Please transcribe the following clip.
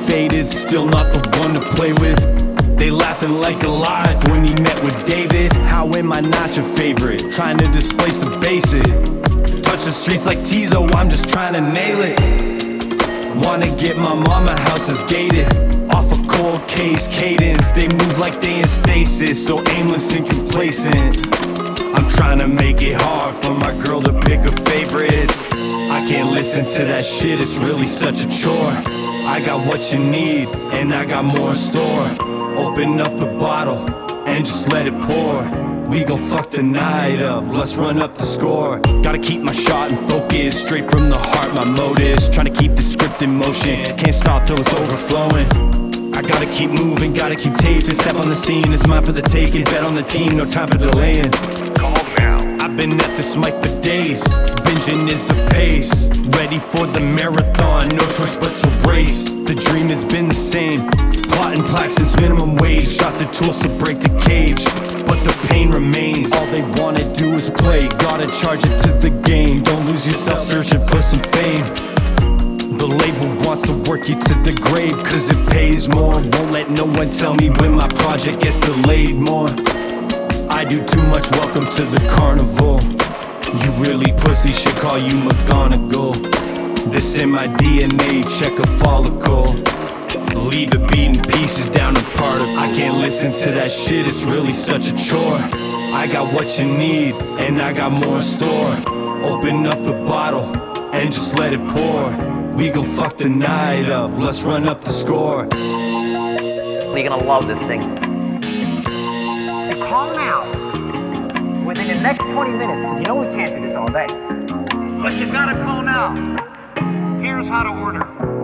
faded, still not the one to play with. They laughing like Goliath when he met with David. How am I not your favorite? Trying to displace the basic. Touch the streets like Tizo, I'm just trying to nail it. Wanna get my mama houses gated. Off a cold case cadence, they move like they in stasis, so aimless and complacent. I'm trying to make it hard for my girl to pick her favorites. I can't listen to that shit, it's really such a chore. I got what you need, and I got more in store. Open up the bottle, and just let it pour. We gon' fuck the night up, let's run up the score. Gotta keep my shot and focus, straight from the heart, my motives. Trying to keep the script in motion, can't stop till it's overflowing. I gotta keep moving, gotta keep taping. Step on the scene, it's mine for the taking. Bet on the team, no time for delaying. Calm now. I've been at this mic for days, binging is the pace. Ready for the marathon, no choice but to race. The dream has been the same, plotting plaques since minimum wage. Got the tools to break the cage, but the pain remains. All they wanna do is play, gotta charge it to the game. Don't lose yourself searching for some fame. The label wants to work you to the grave, cause it pays more. Won't let no one tell me when my project gets delayed more. I do too much, welcome to the carnival. You really pussy, should call you McGonagall. This in my DNA, check a follicle. Leave it beating pieces down to particles. I can't listen to that shit, it's really such a chore. I got what you need, and I got more in store. Open up the bottle, and just let it pour. We gon' fuck the night up, let's run up the score. You're gonna love this thing. So call now, within the next 20 minutes, because you know we can't do this all day. But you gotta call now. Here's how to order.